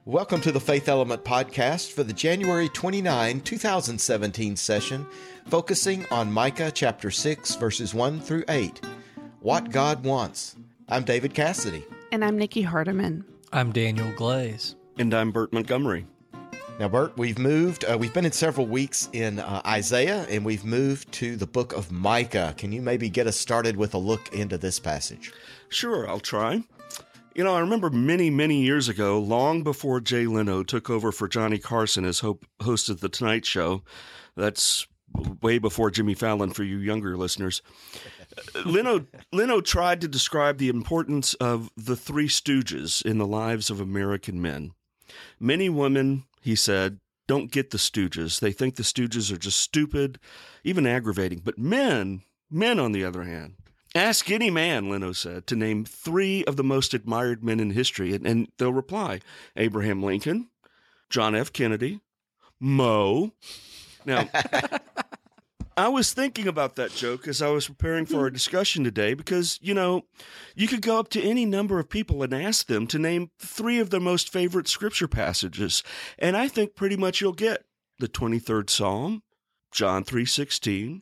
Welcome to the Faith Element Podcast for the January 29, 2017 session, focusing on Micah chapter 6, verses 1 through 8. What God Wants. I'm David Cassidy. And I'm Nikki Hardeman. I'm Daniel Glaze. And I'm Bert Montgomery. Now, Bert, we've been in several weeks in Isaiah, and we've moved to the book of Micah. Can you maybe get us started with a look into this passage? Sure, I'll try. I remember many, many years ago, long before Jay Leno took over for Johnny Carson as host of The Tonight Show. That's way before Jimmy Fallon for you younger listeners. Leno tried to describe the importance of the Three Stooges in the lives of American men. Many women, he said, don't get the Stooges. They think the Stooges are just stupid, even aggravating. But men on the other hand, ask any man, Leno said, to name three of the most admired men in history, and they'll reply, Abraham Lincoln, John F. Kennedy, Mo. Now, I was thinking about that joke as I was preparing for our discussion today because, you could go up to any number of people and ask them to name three of their most favorite scripture passages, and I think pretty much you'll get the 23rd Psalm, John 3:16,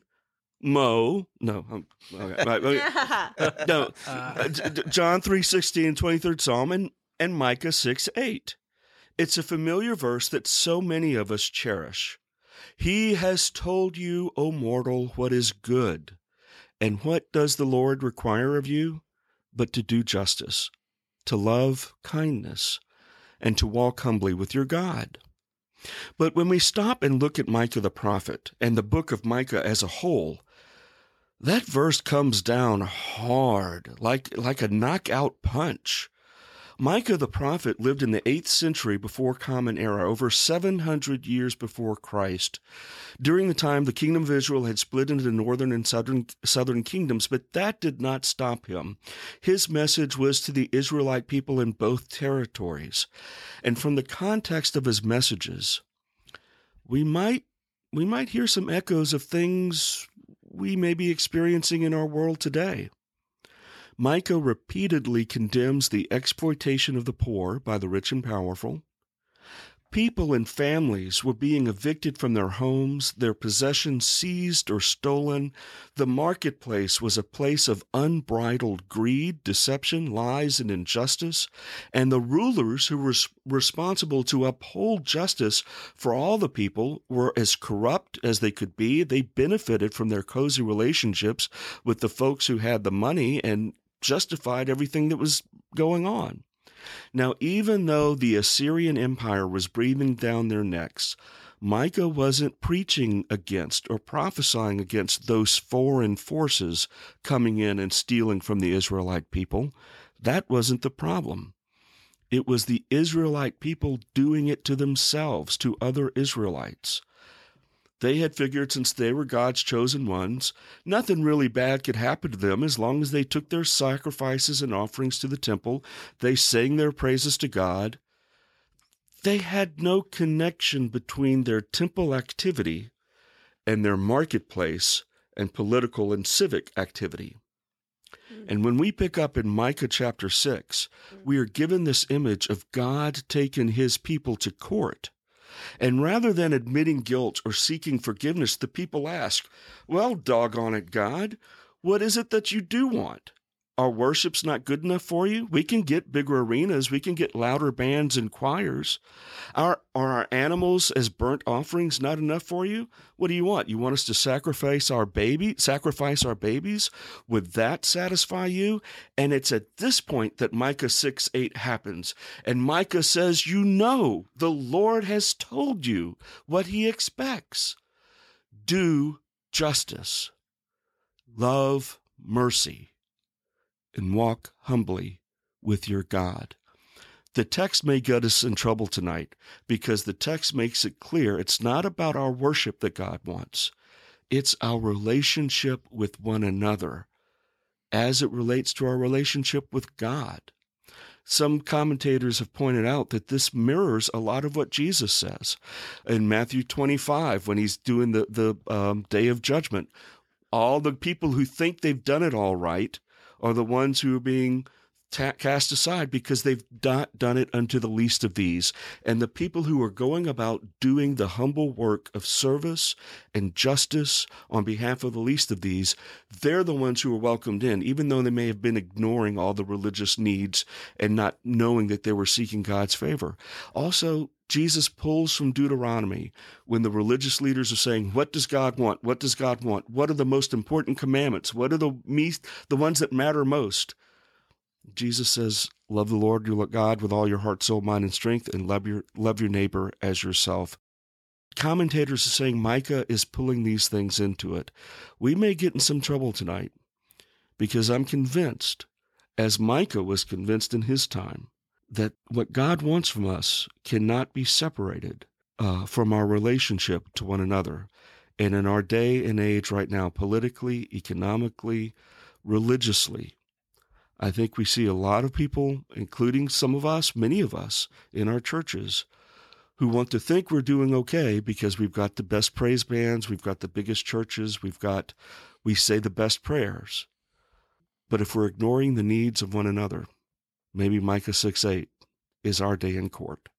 Mo, no, okay. No, John 3:16, 23rd Psalm, and Micah 6:8. It's a familiar verse that so many of us cherish. He has told you, O mortal, what is good. And what does the Lord require of you? But to do justice, to love kindness, and to walk humbly with your God. But when we stop and look at Micah the prophet and the book of Micah as a whole, that verse comes down hard, like a knockout punch. Micah the prophet lived in the 8th century before Common Era, over 700 years before Christ. During the time, the kingdom of Israel had split into the northern and southern kingdoms, but that did not stop him. His message was to the Israelite people in both territories. And from the context of his messages, we might hear some echoes of things we may be experiencing in our world today. Micah repeatedly condemns the exploitation of the poor by the rich and powerful. People and families were being evicted from their homes, their possessions seized or stolen. The marketplace was a place of unbridled greed, deception, lies, and injustice. And the rulers who were responsible to uphold justice for all the people were as corrupt as they could be. They benefited from their cozy relationships with the folks who had the money and justified everything that was going on. Now, even though the Assyrian Empire was breathing down their necks, Micah wasn't preaching against or prophesying against those foreign forces coming in and stealing from the Israelite people. That wasn't the problem. It was the Israelite people doing it to themselves, to other Israelites. They had figured since they were God's chosen ones, nothing really bad could happen to them as long as they took their sacrifices and offerings to the temple, they sang their praises to God. They had no connection between their temple activity and their marketplace and political and civic activity. And when we pick up in Micah chapter 6, we are given this image of God taking his people to court. And rather than admitting guilt or seeking forgiveness, the people ask, well, doggone it, God, what is it that you do want? Our worship's not good enough for you? We can get bigger arenas. We can get louder bands and choirs. Are our animals as burnt offerings not enough for you? What do you want? You want us to sacrifice our babies? Would that satisfy you? And it's at this point that Micah 6:8 happens. And Micah says, the Lord has told you what he expects. Do justice, love mercy, and walk humbly with your God. The text may get us in trouble tonight because the text makes it clear it's not about our worship that God wants. It's our relationship with one another as it relates to our relationship with God. Some commentators have pointed out that this mirrors a lot of what Jesus says in Matthew 25 when he's doing the day of judgment. All the people who think they've done it all right are the ones who are being cast aside because they've not done it unto the least of these. And the people who are going about doing the humble work of service and justice on behalf of the least of these, they're the ones who are welcomed in, even though they may have been ignoring all the religious needs and not knowing that they were seeking God's favor. Also, Jesus pulls from Deuteronomy when the religious leaders are saying, what does God want? What does God want? What are the most important commandments? What are the ones that matter most? Jesus says, love the Lord your God with all your heart, soul, mind, and strength, and love your neighbor as yourself. Commentators are saying Micah is pulling these things into it. We may get in some trouble tonight because I'm convinced, as Micah was convinced in his time, that what God wants from us cannot be separated from our relationship to one another. And in our day and age right now, politically, economically, religiously, I think we see a lot of people, including some of us, many of us in our churches, who want to think we're doing okay because we've got the best praise bands, we've got the biggest churches, we say the best prayers. But if we're ignoring the needs of one another, maybe Micah 6:8 is our day in court.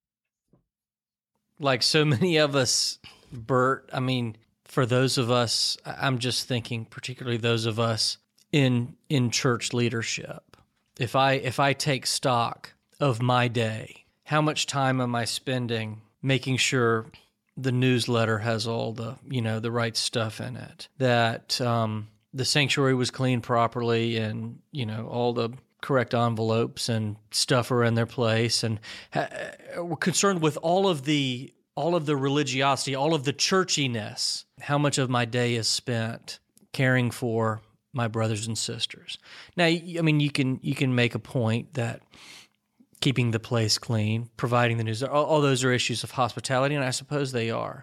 Like so many of us, Bert, I mean, for those of us, I'm just thinking particularly those of us in church leadership. If I take stock of my day, how much time am I spending making sure the newsletter has all the right stuff in it, that the sanctuary was cleaned properly, and all the correct envelopes and stuff are in their place, and we're concerned with all of the religiosity, all of the churchiness. How much of my day is spent caring for my brothers and sisters? Now, I mean, you can make a point that keeping the place clean, providing the news, all those are issues of hospitality, and I suppose they are.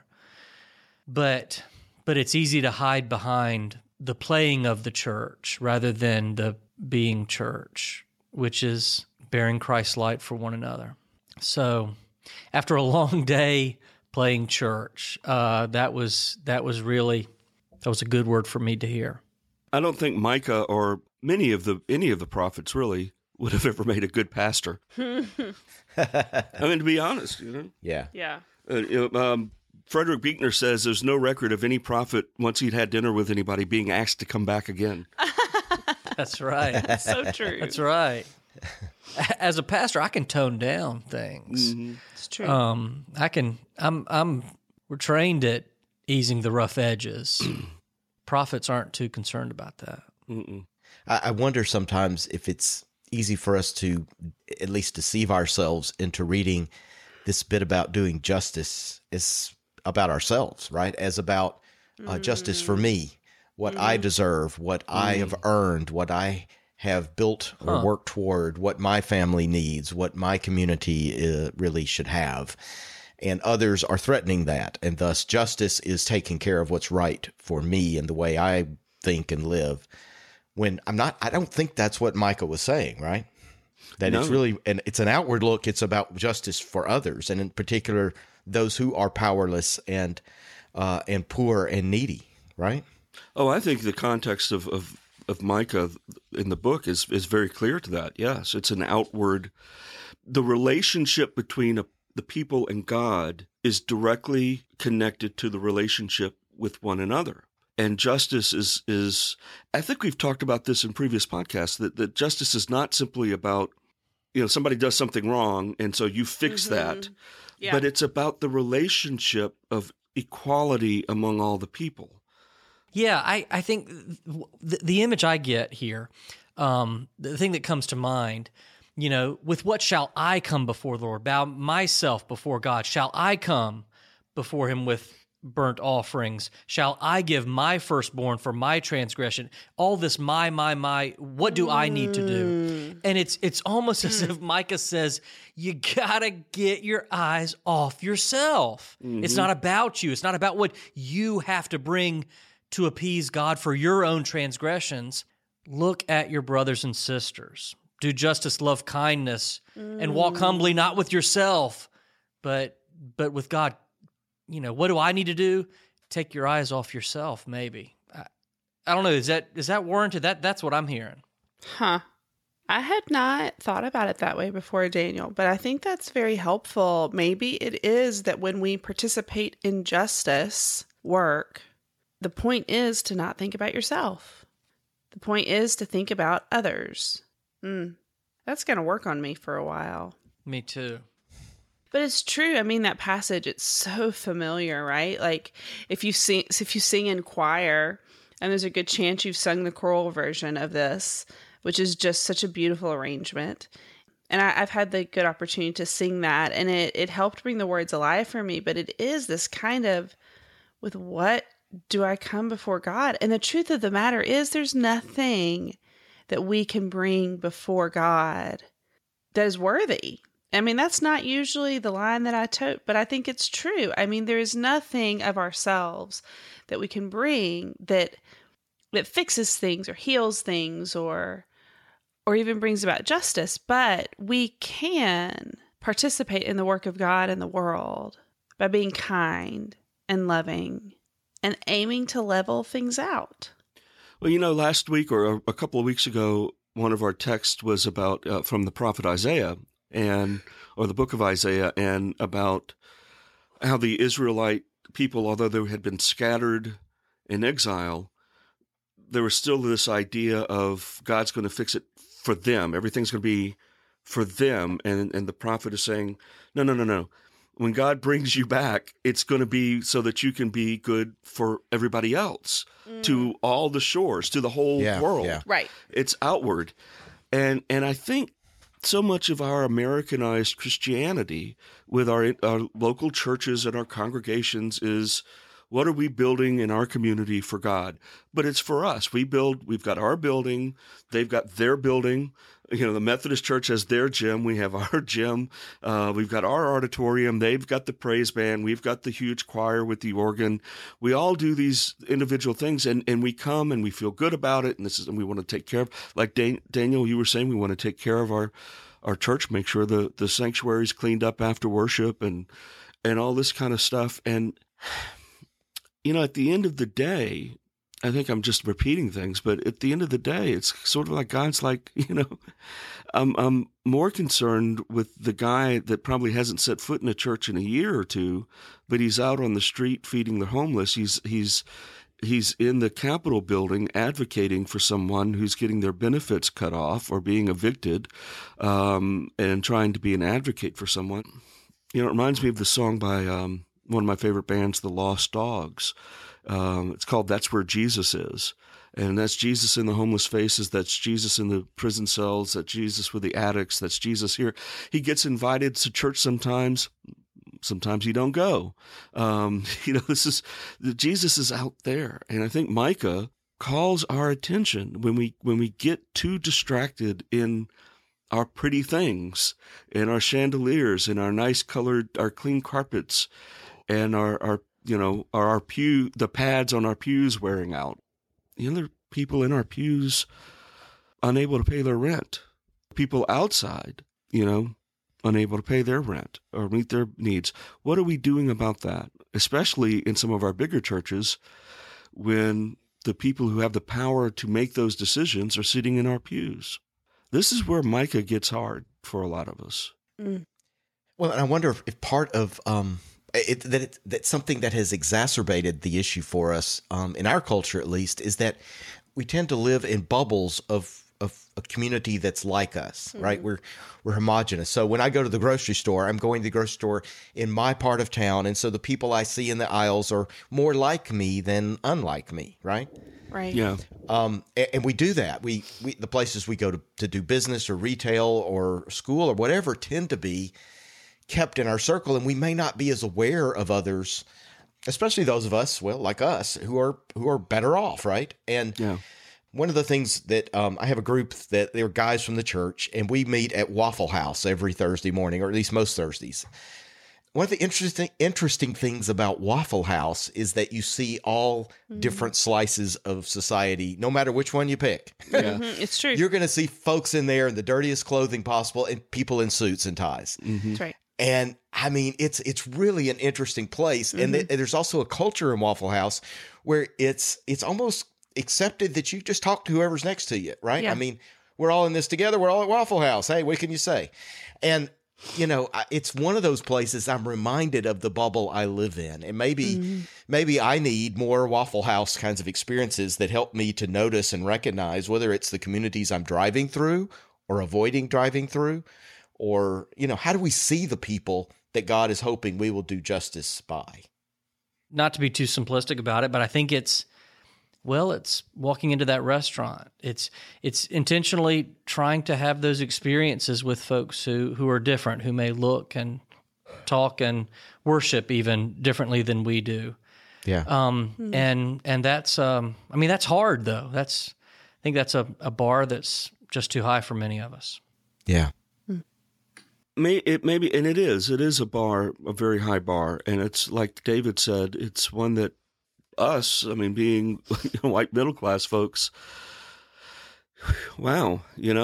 But it's easy to hide behind the playing of the church rather than the being church, which is bearing Christ's light for one another. So, after a long day playing church, that was a good word for me to hear. I don't think Micah or any of the prophets really would have ever made a good pastor. I mean, to be honest, Yeah. Yeah. Frederick Buechner says there's no record of any prophet, once he'd had dinner with anybody, being asked to come back again. That's right. So true. That's right. As a pastor, I can tone down things. Mm-hmm. It's true. We're trained at easing the rough edges. Prophets aren't too concerned about that. Mm-mm. I wonder sometimes if it's easy for us to at least deceive ourselves into reading this bit about doing justice is about ourselves, right? As about justice for me, what I deserve, what I have earned, what I have built or worked toward, what my family needs, what my community really should have. And others are threatening that. And thus justice is taking care of what's right for me and the way I think and live. When I don't think that's what Micah was saying, right? That No. it's really, and it's an outward look. It's about justice for others, and in particular, those who are powerless and poor and needy, right? Oh, I think the context of Micah in the book is very clear to that. Yes, it's an outward. The relationship between the people and God is directly connected to the relationship with one another. And justice is I think we've talked about this in previous podcasts, that justice is not simply about, somebody does something wrong and so you fix that, Yeah. but it's about the relationship of equality among all the people. Yeah, I think the image I get here, the thing that comes to mind, with what shall I come before the Lord? Bow myself before God. Shall I come before him with burnt offerings? Shall I give my firstborn for my transgression? All this my, what do I need to do? And it's almost as if Micah says, you gotta get your eyes off yourself. It's not about you. It's not about what you have to bring to appease God for your own transgressions. Look at your brothers and sisters. Do justice, love kindness, and walk humbly, not with yourself, but with God. What do I need to do? Take your eyes off yourself, maybe. I don't know. Is that warranted? That's what I'm hearing. Huh. I had not thought about it that way before, Daniel, but I think that's very helpful. Maybe it is that when we participate in justice work, the point is to not think about yourself. The point is to think about others. That's going to work on me for a while. Me too. But it's true. I mean, that passage, it's so familiar, right? Like if you sing in choir, and there's a good chance you've sung the choral version of this, which is just such a beautiful arrangement. And I've had the good opportunity to sing that, and it helped bring the words alive for me. But it is this kind of, with what do I come before God? And the truth of the matter is there's nothing that we can bring before God that is worthy. I mean, that's not usually the line that I tote, but I think it's true. I mean, there is nothing of ourselves that we can bring that fixes things or heals things or even brings about justice, but we can participate in the work of God in the world by being kind and loving and aiming to level things out. Well, last week or a couple of weeks ago, one of our texts was about from the prophet Isaiah or the book of Isaiah, and about how the Israelite people, although they had been scattered in exile, there was still this idea of God's going to fix it for them. Everything's going to be for them. And the prophet is saying, no. When God brings you back, it's going to be so that you can be good for everybody else, to all the shores, to the whole world. Yeah. Right. It's outward. And I think so much of our Americanized Christianity with our local churches and our congregations is, what are we building in our community for God? But it's for us. We've got our building. They've got their building. The Methodist Church has their gym. We have our gym. We've got our auditorium. They've got the praise band. We've got the huge choir with the organ. We all do these individual things, and we come and we feel good about it. And we want to take care of, like Daniel, you were saying, we want to take care of our church, make sure the sanctuary's cleaned up after worship and all this kind of stuff. And at the end of the day, I think I'm just repeating things, but at the end of the day, it's sort of like God's like, I'm more concerned with the guy that probably hasn't set foot in a church in a year or two, but he's out on the street feeding the homeless. He's in the Capitol building advocating for someone who's getting their benefits cut off or being evicted, and trying to be an advocate for someone. It reminds me of the song by one of my favorite bands, The Lost Dogs. It's called That's Where Jesus Is. And that's Jesus in the homeless faces. That's Jesus in the prison cells. That's Jesus with the addicts. That's Jesus here. He gets invited to church sometimes. Sometimes you don't go. Jesus is out there. And I think Micah calls our attention when we get too distracted in our pretty things and our chandeliers and our clean carpets and the pads on our pews wearing out. There are people in our pews unable to pay their rent. People outside, unable to pay their rent or meet their needs. What are we doing about that? Especially in some of our bigger churches, when the people who have the power to make those decisions are sitting in our pews. This is where Micah gets hard for a lot of us. Well, and I wonder if part of that's something that has exacerbated the issue for us, in our culture at least, is that we tend to live in bubbles of a community that's like us, right? We're homogenous. So when I go to the grocery store, I'm going to the grocery store in my part of town, and so the people I see in the aisles are more like me than unlike me, right? Right. Yeah. And we do that. We the places we go to do business or retail or school or whatever tend to be kept in our circle, and we may not be as aware of others, especially those of us, like us, who are better off, right? And one of the things that I have a group that they're guys from the church, and we meet at Waffle House every Thursday morning, or at least most Thursdays. One of the interesting things about Waffle House is that you see all different slices of society, no matter which one you pick. Yeah. It's true. You're going to see folks in there in the dirtiest clothing possible and people in suits and ties. That's right. And I mean, it's really an interesting place. And there's also a culture in Waffle House where it's almost accepted that you just talk to whoever's next to you, right? Yeah. I mean, we're all in this together. We're all at Waffle House. Hey, what can you say? And, it's one of those places I'm reminded of the bubble I live in. And maybe I need more Waffle House kinds of experiences that help me to notice and recognize whether it's the communities I'm driving through or avoiding driving through, or, how do we see the people that God is hoping we will do justice by? Not to be too simplistic about it, but I think it's walking into that restaurant. It's intentionally trying to have those experiences with folks who are different, who may look and talk and worship even differently than we do. Yeah. And that's that's hard though. I think that's a bar that's just too high for many of us. Yeah. It is a bar, a very high bar. And it's like David said, it's one that being white middle class folks, wow,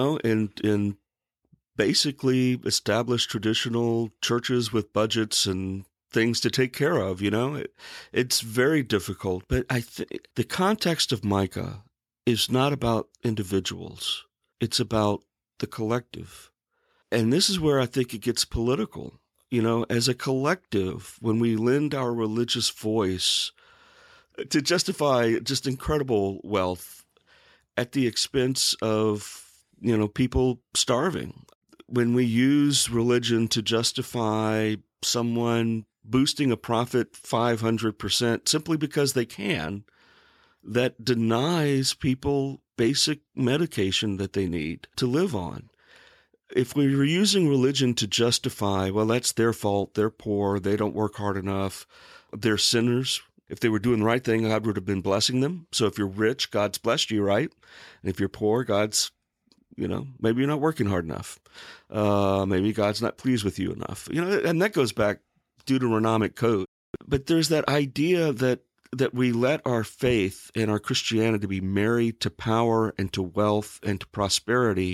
in basically established traditional churches with budgets and things to take care of, it's very difficult. But I think the context of Micah is not about individuals. It's about the collective. And this is where I think it gets political. As a collective, when we lend our religious voice to justify just incredible wealth at the expense of, people starving, when we use religion to justify someone boosting a profit 500% simply because they can, that denies people basic medication that they need to live on. If we were using religion to justify, well, that's their fault, they're poor, they don't work hard enough, they're sinners. If they were doing the right thing, God would have been blessing them. So if you're rich, God's blessed you, right? And if you're poor, God's, maybe you're not working hard enough. Maybe God's not pleased with you enough. And that goes back Deuteronomic code. But there's that idea that we let our faith and our Christianity be married to power and to wealth and to prosperity.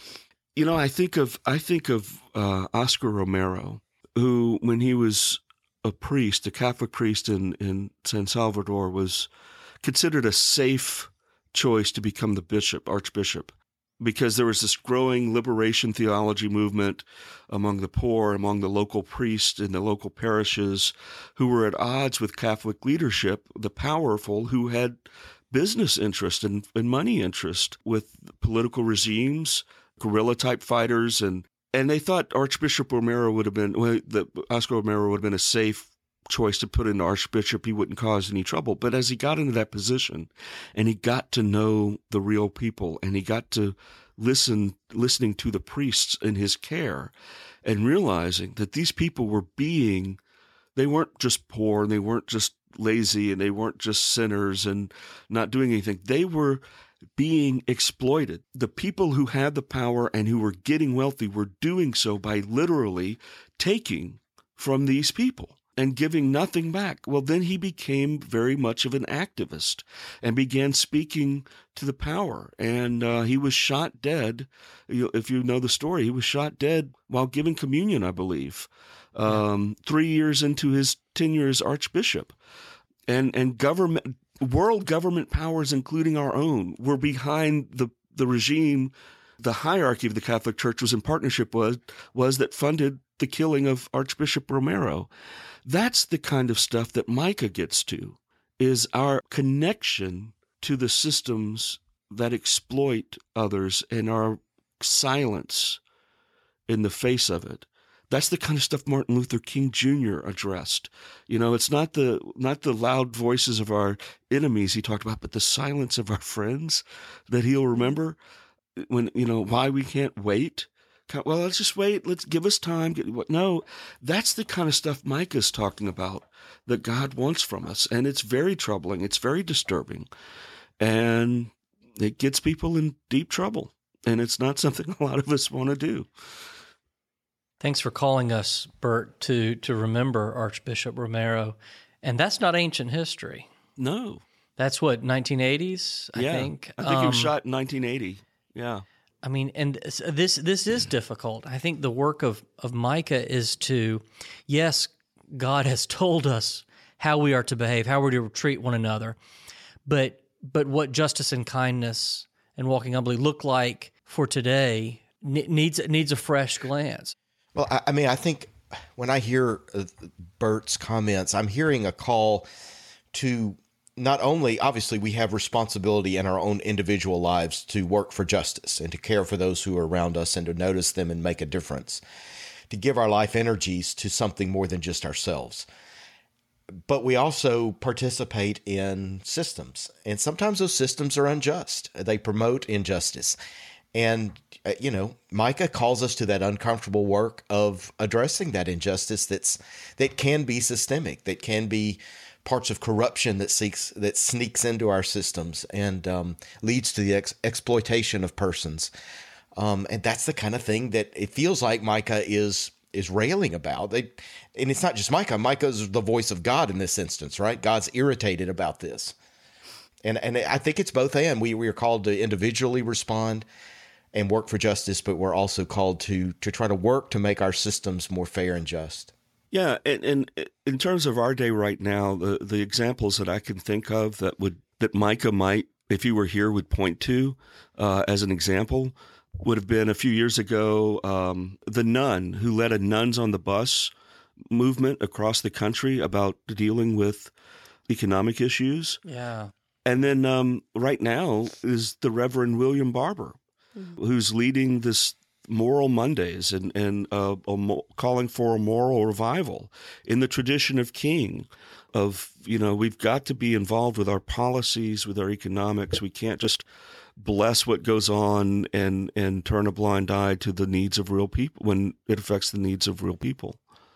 I think of Oscar Romero, who, when he was a priest, a Catholic priest in San Salvador, was considered a safe choice to become the archbishop, because there was this growing liberation theology movement among the poor, among the local priests in the local parishes, who were at odds with Catholic leadership, the powerful, who had business interest and money interest with political regimes, guerrilla-type fighters, and they thought Archbishop Romero Oscar Romero would have been a safe choice to put in archbishop. He wouldn't cause any trouble. But as he got into that position, and he got to know the real people, and he got to listening to the priests in his care, and realizing that these people they weren't just poor, and they weren't just lazy, and they weren't just sinners and not doing anything. They were being exploited. The people who had the power and who were getting wealthy were doing so by literally taking from these people and giving nothing back. Well, then he became very much of an activist and began speaking to the power. And he was shot dead. If you know the story, he was shot dead while giving communion, I believe, 3 years into his tenure as archbishop. And world government powers, including our own, were behind the regime. The hierarchy of the Catholic Church was in partnership was that funded the killing of Archbishop Romero. That's the kind of stuff that Micah gets to, is our connection to the systems that exploit others and our silence in the face of it. That's the kind of stuff Martin Luther King Jr. addressed. It's not the loud voices of our enemies he talked about, but the silence of our friends that he'll remember. When, why we can't wait. Well, let's just wait. Let's give us time. No, that's the kind of stuff Micah's talking about that God wants from us. And it's very troubling. It's very disturbing. And it gets people in deep trouble. And it's not something a lot of us want to do. Thanks for calling us, Bert, to remember Archbishop Romero. And that's not ancient history. No. That's what, 1980s, I think? I think he was shot in 1980. Yeah. I mean, and this is difficult. I think the work of Micah is to, yes, God has told us how we are to behave, how we're to treat one another, but what justice and kindness and walking humbly look like for today needs a fresh glance. Well, I mean, I think when I hear Bert's comments, I'm hearing a call to not only, obviously, we have responsibility in our own individual lives to work for justice and to care for those who are around us and to notice them and make a difference, to give our life energies to something more than just ourselves. But we also participate in systems, and sometimes those systems are unjust. They promote injustice. And, Micah calls us to that uncomfortable work of addressing that injustice that can be systemic, that can be parts of corruption that sneaks into our systems and leads to the exploitation of persons. And that's the kind of thing that it feels like Micah is railing about. And it's not just Micah. Micah's the voice of God in this instance, right? God's irritated about this. And I think it's both and. We are called to individually respond and work for justice, but we're also called to try to work to make our systems more fair and just. Yeah, and in terms of our day right now, the examples that I can think of that Micah might, if he were here, would point to as an example would have been a few years ago, the nun who led a Nuns on the Bus movement across the country about dealing with economic issues. Yeah. And then right now is the Reverend William Barber, who's leading this Moral Mondays and calling for a moral revival in the tradition of King. We've got to be involved with our policies, with our economics. We can't just bless what goes on and turn a blind eye to the needs of real people when it affects the needs of real people.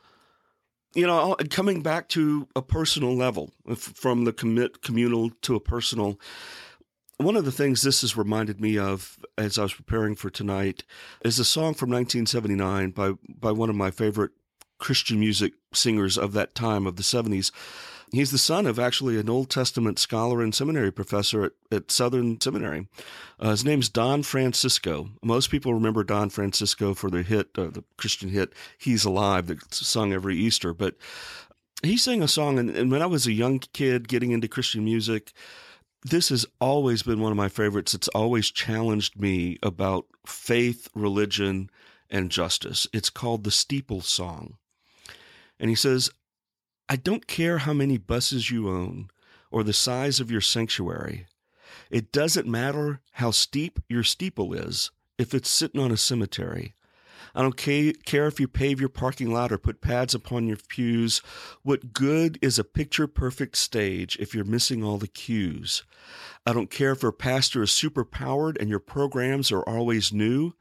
Coming back to a personal level, from the communal to a personal, one of the things this has reminded me of as I was preparing for tonight is a song from 1979 by one of my favorite Christian music singers of that time, of the 70s. He's the son of actually an Old Testament scholar and seminary professor at Southern Seminary. His name's Don Francisco. Most people remember Don Francisco for the Christian hit, He's Alive, that's sung every Easter. But he sang a song, and when I was a young kid getting into Christian music, this has always been one of my favorites. It's always challenged me about faith, religion, and justice. It's called the Steeple Song. And he says, I don't care how many buses you own or the size of your sanctuary. It doesn't matter how steep your steeple is if it's sitting on a cemetery. I don't care if you pave your parking lot or put pads upon your pews. What good is a picture-perfect stage if you're missing all the cues? I don't care if your pastor is super-powered and your programs are always new.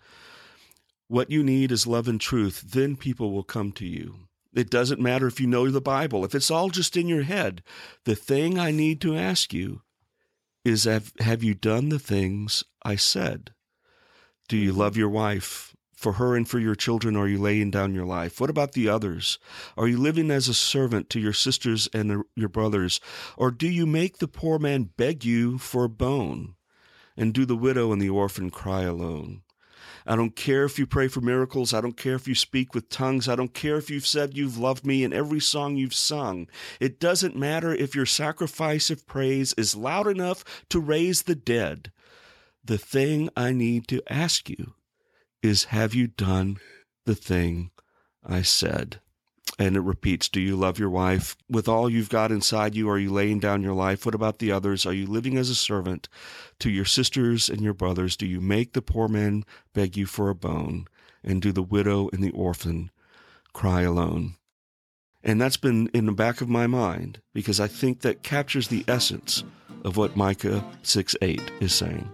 What you need is love and truth. Then people will come to you. It doesn't matter if you know the Bible. If it's all just in your head, the thing I need to ask you is, have you done the things I said? Do you love your wife? For her and for your children, are you laying down your life? What about the others? Are you living as a servant to your sisters and your brothers? Or do you make the poor man beg you for a bone? And do the widow and the orphan cry alone? I don't care if you pray for miracles. I don't care if you speak with tongues. I don't care if you've said you've loved me in every song you've sung. It doesn't matter if your sacrifice of praise is loud enough to raise the dead. The thing I need to ask you is, have you done the thing I said? And it repeats, do you love your wife? With all you've got inside you, are you laying down your life? What about the others? Are you living as a servant to your sisters and your brothers? Do you make the poor man beg you for a bone? And do the widow and the orphan cry alone? And that's been in the back of my mind because I think that captures the essence of what Micah 6:8 is saying.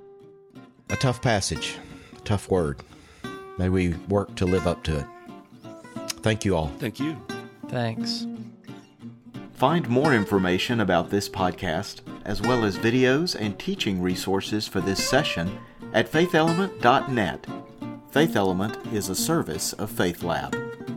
A tough passage, a tough word. May we work to live up to it. Thank you all. Thank you. Thanks. Find more information about this podcast, as well as videos and teaching resources for this session at faithelement.net. Faith Element is a service of Faith Lab.